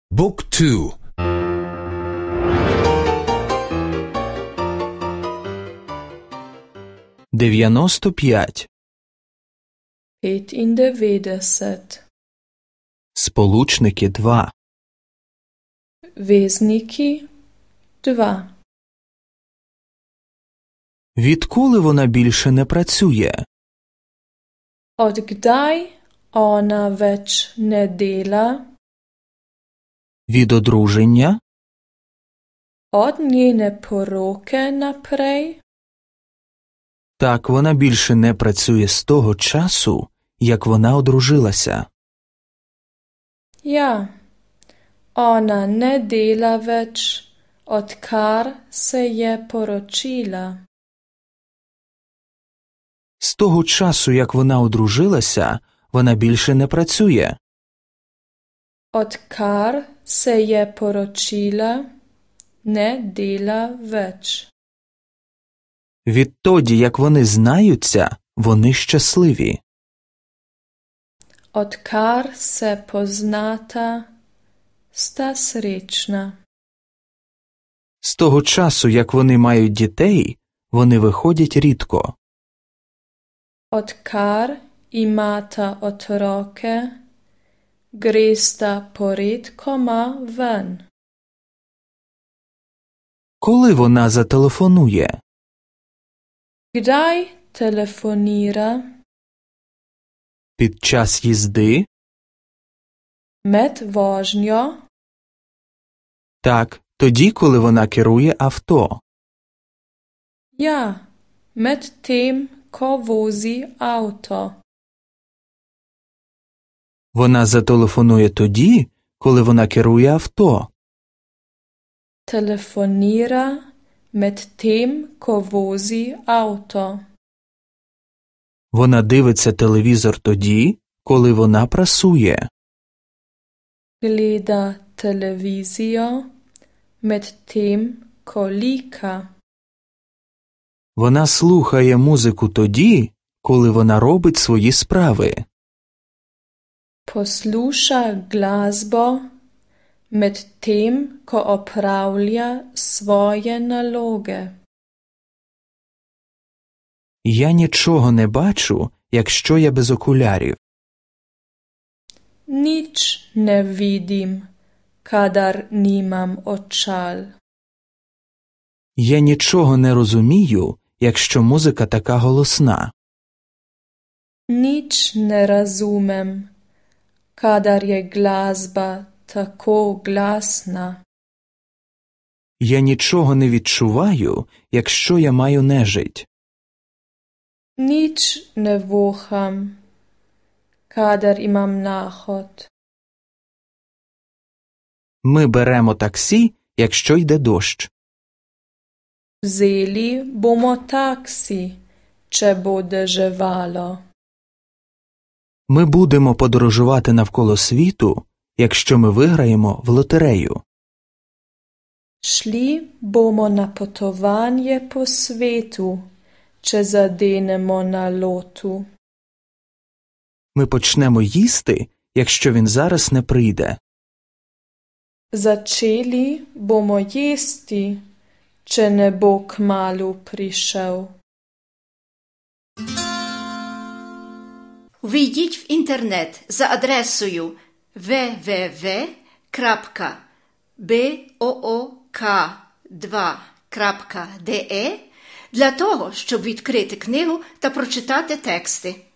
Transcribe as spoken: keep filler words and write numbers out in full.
บุ๊กทูдев'яносто п'ять п'ятдесят. Сполучники два. Візники два. Відколи вона більше не працює? Od kdaj ona več ne dela? Від одруження? Od njene poroke naprej? Так, вона більше не працює з того часу, як вона одружилася. Ja, ona ne dela več, odkar se je poročila. З того часу, як вона одружилася, вона більше не працює. Odkar se je poročila, ne dela več. Відтоді, як вони знаються, вони щасливі. Odkar se poznata, sta srečna. З того часу, як вони мають дітей, вони виходять рідко. Odkar imata otroke, gresta poredkoma ven. Коли вона зателефонує? Kdaj telefonira? Під час їзди? Med vožnjo? Так, тоді, коли вона керує авто. Ja, med tem, ko vozi avto. Вона зателефонує тоді, коли вона керує авто. Telefonira med tem, ko vozi avto. Вона дивиться телевізор тоді, коли вона прасує. Gleda televizijo med tem, ko lika. Вона слухає музику тоді, коли вона робить свої справи. Posluša glasbo med tem, ko opravlja svoje naloge. Я нічого не бачу, якщо я без окулярів. Nič ne vidim, kadar nimam očal. Я нічого не розумію, якщо музика така голосна. Nič ne razumem, kadar je glasba tako glasna. Я нічого не відчуваю, якщо я маю нежить. Nič ne voham, kadar imam nahod. Ми беремо таксі, якщо йде дощ. Vzeli bomo taksi, če bo deževalo. Ми будемо подорожувати навколо світу, якщо ми виграємо в лотерею. Šli bomo na potovanje po svetu, če zadenemo na lotu. Ми почнемо їсти, якщо він зараз не прийде. Začeli bomo jesti, če ne bo kmalu prišel. Ввійдіть в інтернет за адресою ве ве ве крапка буок два крапка де для того, щоб відкрити книгу та прочитати тексти.